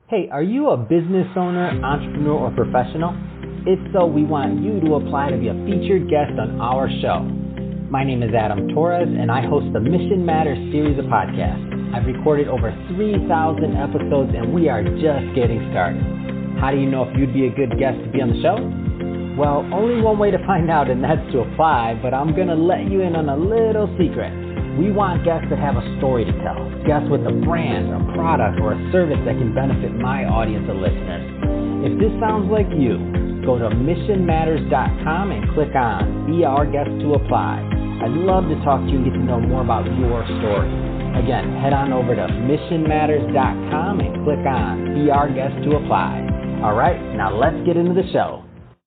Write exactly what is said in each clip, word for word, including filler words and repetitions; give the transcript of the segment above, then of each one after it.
Hey, are you a business owner, entrepreneur, or professional? If so, we want you to apply to be a featured guest on our show. My name is Adam Torres, and I host the Mission Matters series of podcasts. I've recorded over three thousand episodes, and we are just getting started. How do you know if you'd be a good guest to be on the show? Well, only one way to find out, and that's to apply, but I'm going to let you in on a little secret. We want guests that have a story to tell, guests with a brand, a product, or a service that can benefit my audience of listeners. If this sounds like you, go to mission matters dot com and click on Be Our Guest to apply. I'd love to talk to you and get to know more about your story. Again, head on over to mission matters dot com and click on Be Our Guest to apply. All right, now let's get into the show.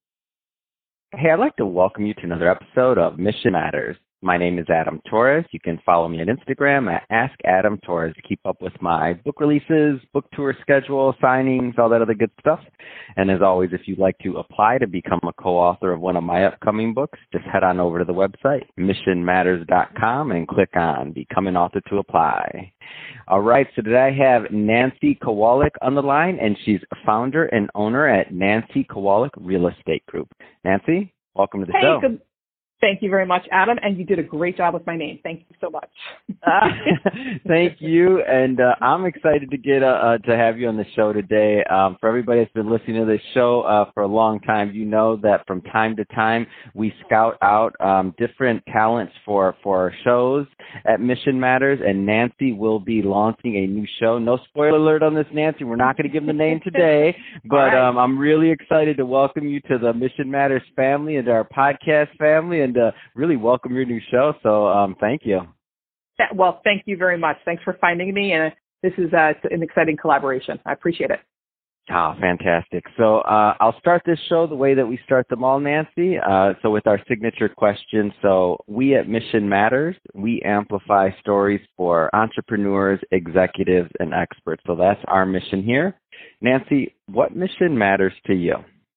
Hey, I'd like to welcome you to another episode of Mission Matters. My name is Adam Torres. You can follow me on Instagram at Ask Adam Torres to keep up with my book releases, book tour schedule, signings, all that other good stuff. And as always, if you'd like to apply to become a co-author of one of my upcoming books, just head on over to the website, mission matters dot com, and click on Become an Author to apply. All right, so today I have Nancy Kowalik on the line, and she's founder and owner at Nancy Kowalik Real Estate Group. Nancy, welcome to the hey, show. Good. Thank you very much, Adam, and you did a great job with my name. Thank you so much. uh, thank you, and uh, I'm excited to get uh, uh, to have you on the show today. Um, for everybody that's been listening to this show uh, for a long time, you know that from time to time we scout out um, different talents for, for our shows at Mission Matters, and Nancy will be launching a new show. No spoiler alert on this, Nancy. We're not going to give the name today, but right. um, I'm really excited to welcome you to the Mission Matters family and our podcast family, and And uh, really welcome your new show. So um, thank you. Well, thank you very much. Thanks for finding me. And this is uh, an exciting collaboration. I appreciate it. Oh, fantastic. So uh, I'll start this show the way that we start them all, Nancy. Uh, so with our signature question. So we at Mission Matters, we amplify stories for entrepreneurs, executives, and experts. So that's our mission here. Nancy, what mission matters to you?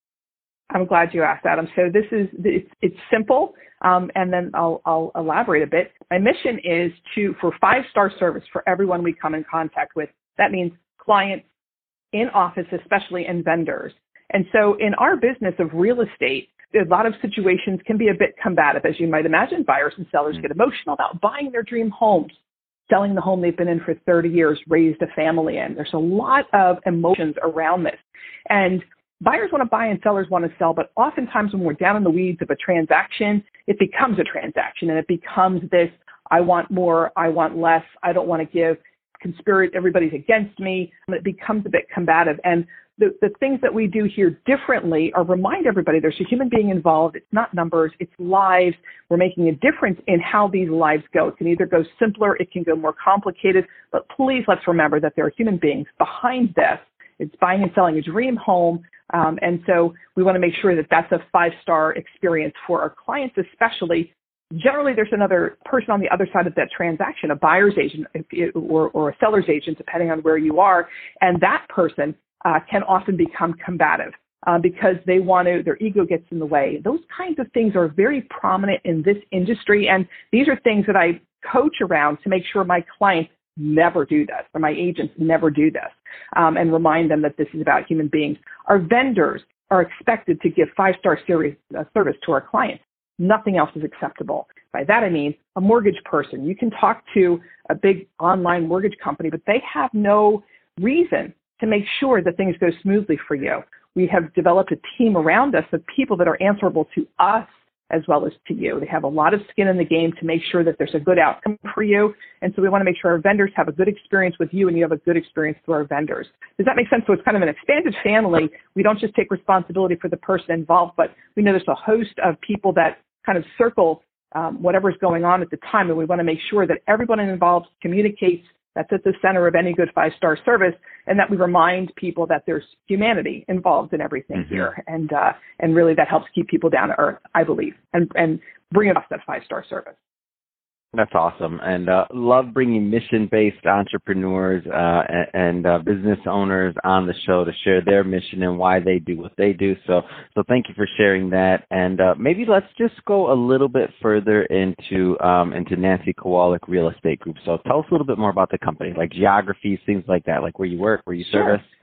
I'm glad you asked, Adam. So this is, it's, it's simple, um, and then I'll, I'll elaborate a bit. My mission is to, for five-star service for everyone we come in contact with. That means clients, in office especially, and vendors. And so in our business of real estate, a lot of situations can be a bit combative, as you might imagine. Buyers and sellers get emotional about buying their dream homes, selling the home they've been in for thirty years, raised a family in. There's a lot of emotions around this. And buyers want to buy and sellers want to sell, but oftentimes when we're down in the weeds of a transaction, it becomes a transaction and it becomes this, I want more, I want less, I don't want to give, conspirate, everybody's against me, and it becomes a bit combative. And the, the things that we do here differently are remind everybody there's a human being involved. It's not numbers, it's lives. We're making a difference in how these lives go. It can either go simpler, it can go more complicated, but please let's remember that there are human beings behind this. It's buying and selling a dream home. Um, and so we want to make sure that that's a five-star experience for our clients, especially. Generally, there's another person on the other side of that transaction, a buyer's agent or, or a seller's agent, depending on where you are. And that person uh, can often become combative uh, because they want to, their ego gets in the way. Those kinds of things are very prominent in this industry. And these are things that I coach around to make sure my clients never do this, or my agents never do this, um, and remind them that this is about human beings. Our vendors are expected to give five-star series, uh, service to our clients. Nothing else is acceptable. By that I mean a mortgage person. You can talk to a big online mortgage company, but they have no reason to make sure that things go smoothly for you. We have developed a team around us of people that are answerable to us as well as to you. They have a lot of skin in the game to make sure that there's a good outcome for you. And so we want to make sure our vendors have a good experience with you and you have a good experience through our vendors. Does that make sense? So it's kind of an expanded family. We don't just take responsibility for the person involved, but we know there's a host of people that kind of circle um, whatever's going on at the time. And we want to make sure that everyone involved communicates. That's at the center of any good five-star service, and that we remind people that there's humanity involved in everything mm-hmm. here, and uh, and really that helps keep people down to earth, I believe, and and bring us that five-star service. That's awesome, and uh, love bringing mission-based entrepreneurs uh, and uh, business owners on the show to share their mission and why they do what they do. So, so thank you for sharing that. And uh, maybe let's just go a little bit further into um, into Nancy Kowalik Real Estate Group. So, tell us a little bit more about the company, like geographies, things like that, like where you work, where you Sure. service.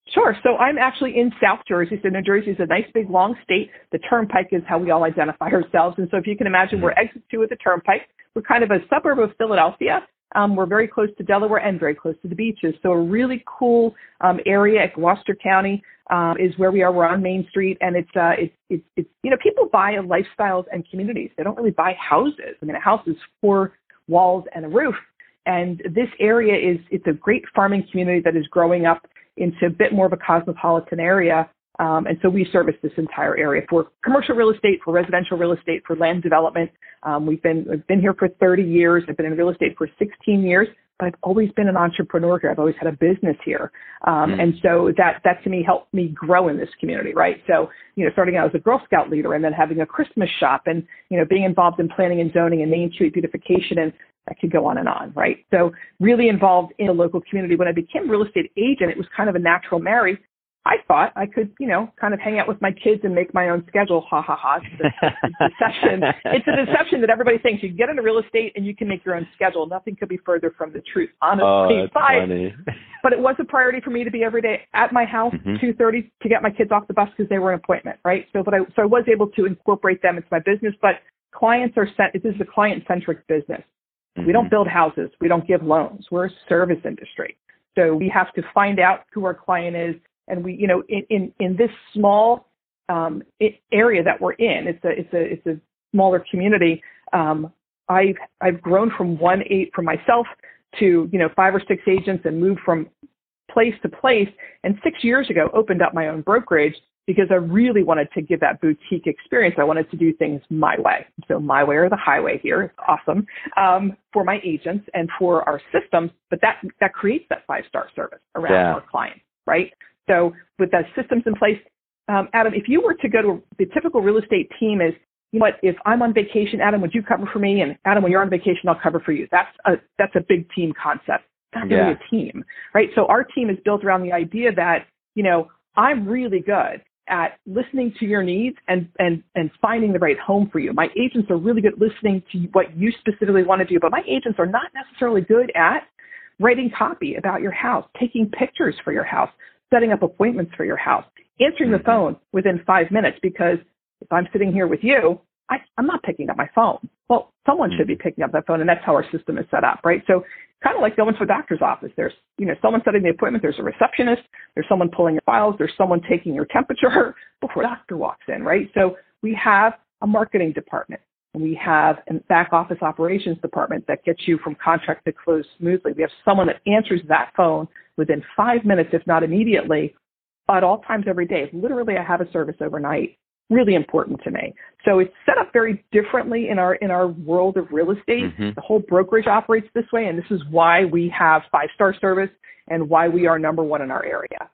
Sure. So I'm actually in South Jersey. So New Jersey is a nice, big, long state. The Turnpike is how we all identify ourselves. And so if you can imagine, we're exit two of the Turnpike. We're kind of a suburb of Philadelphia. Um, we're very close to Delaware and very close to the beaches. So a really cool um, area at Gloucester County um, is where we are. We're on Main Street, and it's, uh, it's, it's, it's, you know, people buy lifestyles and communities. They don't really buy houses. I mean, a house is four walls and a roof. And this area is, it's a great farming community that is growing up into a bit more of a cosmopolitan area. Um, and so we service this entire area for commercial real estate, for residential real estate, for land development. Um, we've been we've been here for thirty years. I've been in real estate for sixteen years, but I've always been an entrepreneur here. I've always had a business here. Um, mm. And so that, that to me helped me grow in this community, right? So, you know, starting out as a Girl Scout leader and then having a Christmas shop and, you know, being involved in planning and zoning and Main Street beautification, and that could go on and on, right? So really involved in the local community. When I became a real estate agent, it was kind of a natural marry. I thought I could, you know, kind of hang out with my kids and make my own schedule. Ha, ha, ha. It's a deception. It's a deception that everybody thinks you get into real estate and you can make your own schedule. Nothing could be further from the truth, honestly. Oh, that's funny. But it was a priority for me to be every day at my house, mm-hmm. two thirty, to get my kids off the bus because they were an appointment, right? So, but I, so I was able to incorporate them into my business. But clients are sent. This is a client-centric business. Mm-hmm. We don't build houses. We don't give loans. We're a service industry. So we have to find out who our client is. And we, you know, in, in, in this small um, area that we're in, it's a it's a it's a smaller community. Um, I've I've grown from one eight for myself to you know five or six agents and moved from place to place. And six years ago, opened up my own brokerage because I really wanted to give that boutique experience. I wanted to do things my way. So my way or the highway here. It's awesome um, for my agents and for our systems. But that that creates that five star service around yeah. our clients, right? So with the systems in place, um, Adam, if you were to go to the typical real estate team is, you know what, if I'm on vacation, Adam, would you cover for me? And Adam, when you're on vacation, I'll cover for you. That's a, that's a big team concept. Not really yeah. a team, right? So our team is built around the idea that, you know, I'm really good at listening to your needs and, and, and finding the right home for you. My agents are really good at listening to what you specifically want to do, but my agents are not necessarily good at writing copy about your house, taking pictures for your house, setting up appointments for your house, answering the phone within five minutes, because if I'm sitting here with you, I, I'm not picking up my phone. Well, someone should be picking up that phone, and that's how our system is set up, right? So kind of like going to a doctor's office. There's, you know, someone setting the appointment. There's a receptionist. There's someone pulling your files. There's someone taking your temperature before the doctor walks in, right? So we have a marketing department. We have a back office operations department that gets you from contract to close smoothly. We have someone that answers that phone within five minutes, if not immediately, at all times every day. Literally, I have a service overnight. Really important to me. So it's set up very differently in our in our world of real estate. Mm-hmm. The whole brokerage operates this way, and this is why we have five-star service and why we are number one in our area.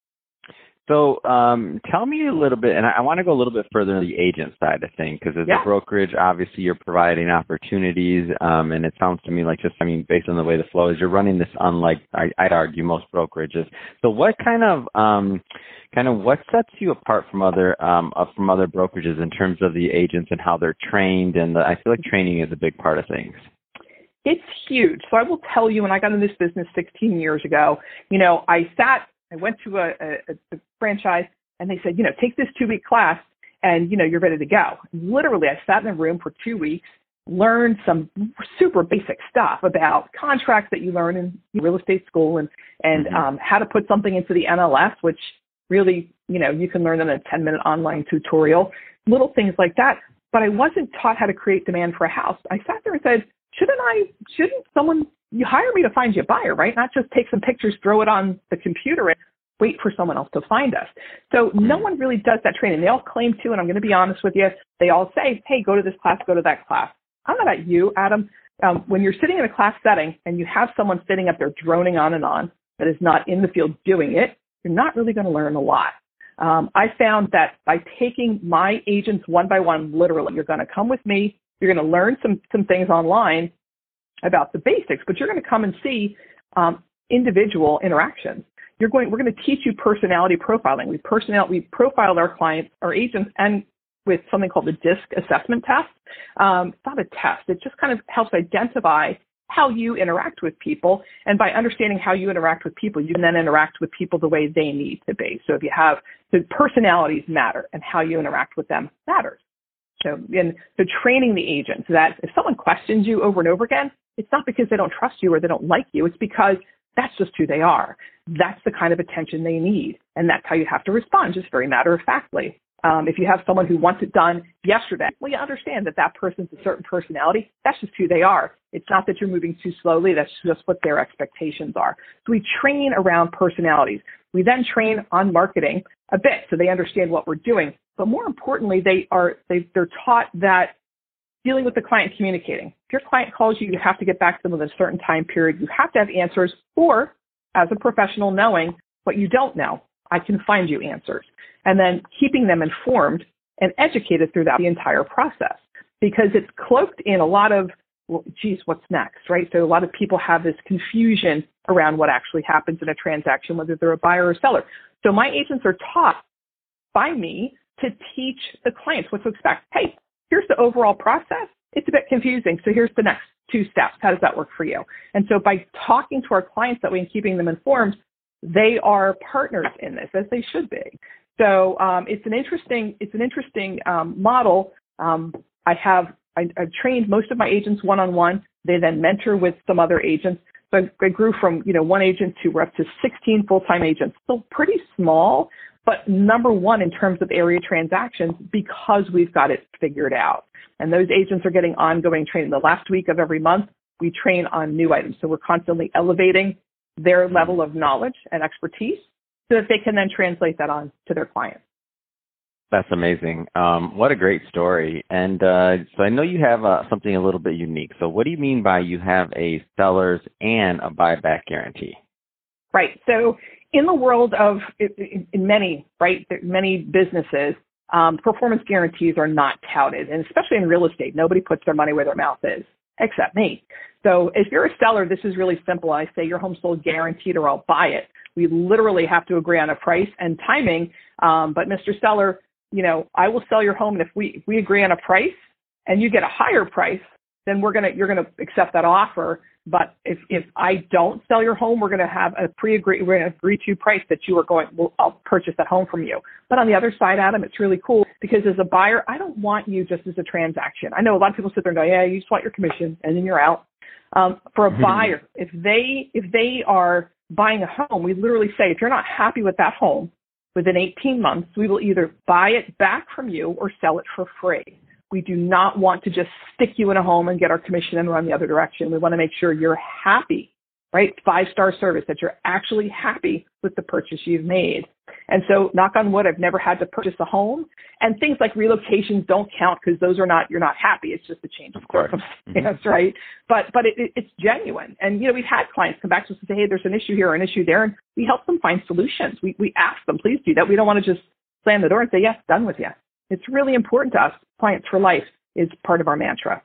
So um, tell me a little bit, and I, I want to go a little bit further on the agent side of things, because as yeah. a brokerage, obviously you're providing opportunities, um, and it sounds to me like just, I mean, based on the way the flow is, you're running this unlike, I, I'd argue, most brokerages. So what kind of, um, kind of what sets you apart from other, um, uh, from other brokerages in terms of the agents and how they're trained? And the, I feel like training is a big part of things. It's huge. So I will tell you, when I got in this business sixteen years ago, you know, I sat I went to a, a, a franchise and they said, you know, take this two-week class and, you know, you're ready to go. Literally, I sat in a room for two weeks, learned some super basic stuff about contracts that you learn in real estate school and, and mm-hmm. um, how to put something into the N L S, which really, you know, you can learn in a ten-minute online tutorial, little things like that. But I wasn't taught how to create demand for a house. I sat there and said, shouldn't I, shouldn't someone you hire me to find you a buyer, right? Not just take some pictures, throw it on the computer and wait for someone else to find us. So no one really does that training. They all claim to, and I'm going to be honest with you, they all say, hey, go to this class, go to that class. I don't know about you, Adam. Um, when you're sitting in a class setting and you have someone sitting up there droning on and on that is not in the field doing it, you're not really going to learn a lot. Um, I found that by taking my agents one by one, literally, you're going to come with me, you're going to learn some some things online about the basics, but you're going to come and see um, individual interactions. You're going, we're going to teach you personality profiling. We personnel, we profiled our clients, our agents, and with something called the DISC assessment test. Um, it's not a test. It just kind of helps identify how you interact with people. And by understanding how you interact with people, you can then interact with people the way they need to be. So if you have, the personalities matter and how you interact with them matters. So, and so training the agent so that if someone questions you over and over again, it's not because they don't trust you or they don't like you. It's because that's just who they are. That's the kind of attention they need. And that's how you have to respond, just very matter-of-factly. Um, if you have someone who wants it done yesterday, well, you understand that that person's a certain personality. That's just who they are. It's not that you're moving too slowly. That's just what their expectations are. So we train around personalities. We then train on marketing a bit so they understand what we're doing. But more importantly, they are, they, they're taught that dealing with the client, communicating. If your client calls you, you have to get back to them within a certain time period. You have to have answers, or as a professional, knowing what you don't know, I can find you answers. And then keeping them informed and educated throughout the entire process, because it's cloaked in a lot of, well, geez, what's next, right? So a lot of people have this confusion around what actually happens in a transaction, whether they're a buyer or seller. So my agents are taught by me to teach the clients what to expect. Hey, here's the overall process. It's a bit confusing. So here's the next two steps. How does that work for you? And so by talking to our clients that way and keeping them informed, they are partners in this, as they should be. So um, it's an interesting, it's an interesting um, model. Um, I have, I, I've trained most of my agents one-on-one. They then mentor with some other agents. So I, I grew from, you know, one agent to we're up to sixteen full-time agents. Still pretty small, but number one in terms of area transactions because we've got it figured out. And those agents are getting ongoing training. The last week of every month, we train on new items. So we're constantly elevating their level of knowledge and expertise so that they can then translate that on to their clients. That's amazing. Um, what a great story. And uh, so I know you have uh, something a little bit unique. So what do you mean by you have a seller's and a buyback guarantee? Right. So in the world of, in, in many, right, many businesses, um, performance guarantees are not touted. And especially in real estate, nobody puts their money where their mouth is, except me. So if you're a seller, this is really simple. I say your home sold guaranteed or I'll buy it. We literally have to agree on a price and timing. Um, but Mister Seller, you know, I will sell your home. And if we, if we agree on a price and you get a higher price, then we're going to, you're going to accept that offer. But if, if I don't sell your home, we're going to have a pre-agree, we're going to agree to price that you are going, well, I'll purchase that home from you. But on the other side, Adam, it's really cool because as a buyer, I don't want you just as a transaction. I know a lot of people sit there and go, yeah, you just want your commission and then you're out. Um, for a buyer, if they, if they are buying a home, we literally say, if you're not happy with that home within eighteen months, we will either buy it back from you or sell it for free. We do not want to just stick you in a home and get our commission and run the other direction. We want to make sure you're happy, right? Five-star service, that you're actually happy with the purchase you've made. And so knock on wood, I've never had to purchase a home. And things like relocations don't count because those are not, you're not happy. It's just a change of circumstance, mm-hmm. right? But but it, it, it's genuine. And, you know, we've had clients come back to us and say, hey, there's an issue here or an issue there. And we help them find solutions. We, we ask them, please do that. We don't want to just slam the door and say, yes, done with you. It's really important to us. Clients for life is part of our mantra.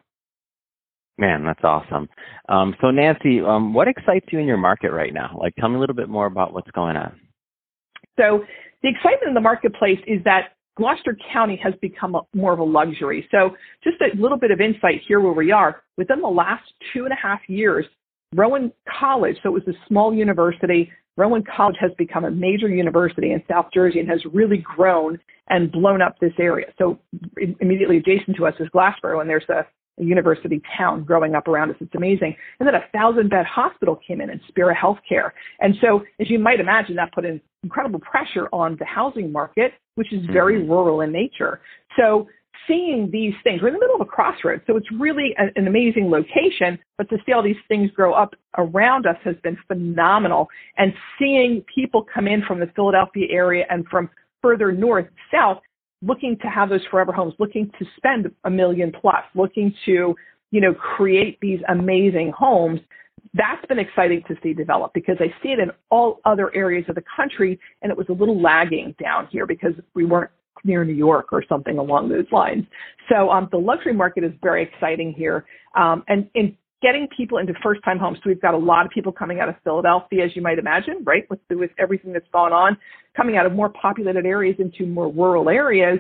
Man, that's awesome. Um, so Nancy, um, what excites you in your market right now? Like, tell me a little bit more about what's going on. So the excitement in the marketplace is that Gloucester County has become a, more of a luxury. So just a little bit of insight here where we are. Within the last two and a half years, Rowan College, so it was a small university, Rowan College has become a major university in South Jersey and has really grown and blown up this area. So immediately adjacent to us is Glassboro, and there's a, a university town growing up around us. It's amazing. And then a thousand-bed hospital came in and Spira Healthcare. And so, as you might imagine, that put in incredible pressure on the housing market, which is very mm-hmm. rural in nature. So seeing these things, we're in the middle of a crossroads, so it's really a, an amazing location, but to see all these things grow up around us has been phenomenal. And seeing people come in from the Philadelphia area and from further north, south, looking to have those forever homes, looking to spend a million plus, looking to, you know, create these amazing homes, that's been exciting to see develop because I see it in all other areas of the country, and it was a little lagging down here because we weren't near New York or something along those lines. So um, the luxury market is very exciting here. Um, and in getting people into first-time homes, so we've got a lot of people coming out of Philadelphia, as you might imagine, right, with, with everything that's gone on, coming out of more populated areas into more rural areas.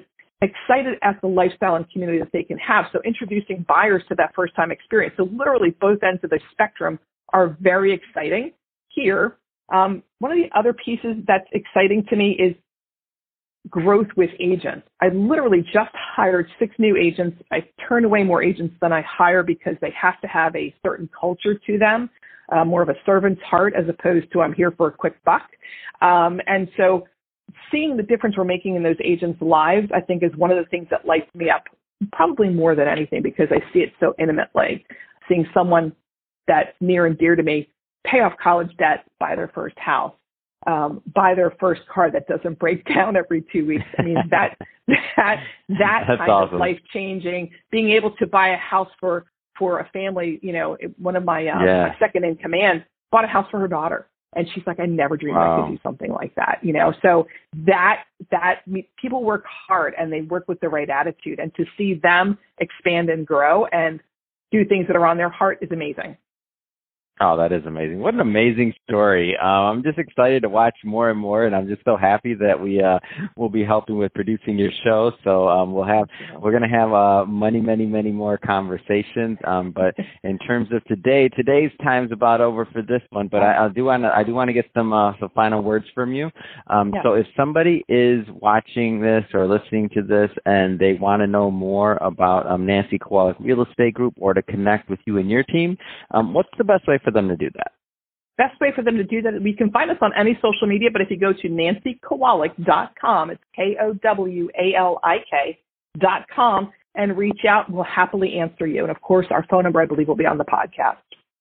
excited at the lifestyle and community that they can have. So introducing buyers to that first time experience. So literally both ends of the spectrum are very exciting here. Um, one of the other pieces that's exciting to me is growth with agents. I literally just hired six new agents. I turn away more agents than I hire because they have to have a certain culture to them, uh, more of a servant's heart as opposed to I'm here for a quick buck. Um, and so seeing the difference we're making in those agents' lives, I think is one of the things that lights me up probably more than anything because I see it so intimately. Seeing someone that's near and dear to me pay off college debt, buy their first house, um, buy their first car that doesn't break down every two weeks. I mean, that that that That's kind awesome. of life-changing, being able to buy a house for, for a family, you know, one of my, um, yeah. my second in command bought a house for her daughter. And she's like, I never dreamed wow. I could do something like that, you know? So that, that people work hard and they work with the right attitude, and to see them expand and grow and do things that are on their heart is amazing. Oh, that is amazing. What an amazing story. Um, I'm just excited to watch more and more, and I'm just so happy that we uh, will be helping with producing your show. So um, we'll have, we're going to have uh, many, many, many more conversations. Um, but in terms of today, today's time's about over for this one, but I, I do want to, I do want to get some, uh, some final words from you. Um, yeah. So if somebody is watching this or listening to this and they want to know more about um, Nancy Kowalik Real Estate Group or to connect with you and your team, um, what's the best way for them to do that? Best way for them to do that, we can find us on any social media, but if you go to nancy kowalik dot com, it's K O W A L I K dot com, and reach out, we'll happily answer you. And of course, our phone number, I believe, will be on the podcast.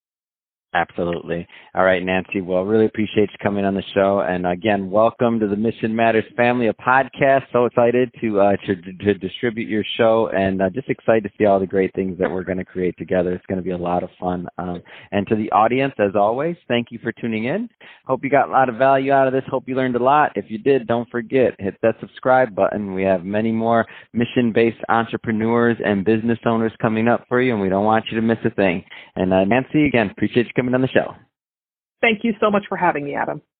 Absolutely. All right, Nancy. Well, really appreciate you coming on the show. And again, welcome to the Mission Matters family of podcasts. So excited to uh, to, to distribute your show, and uh, just excited to see all the great things that we're going to create together. It's going to be a lot of fun. Um, and to the audience, as always, thank you for tuning in. Hope you got a lot of value out of this. Hope you learned a lot. If you did, don't forget, hit that subscribe button. We have many more mission-based entrepreneurs and business owners coming up for you, and we don't want you to miss a thing. And uh, Nancy, again, appreciate you coming on the show. Thank you so much for having me, Adam.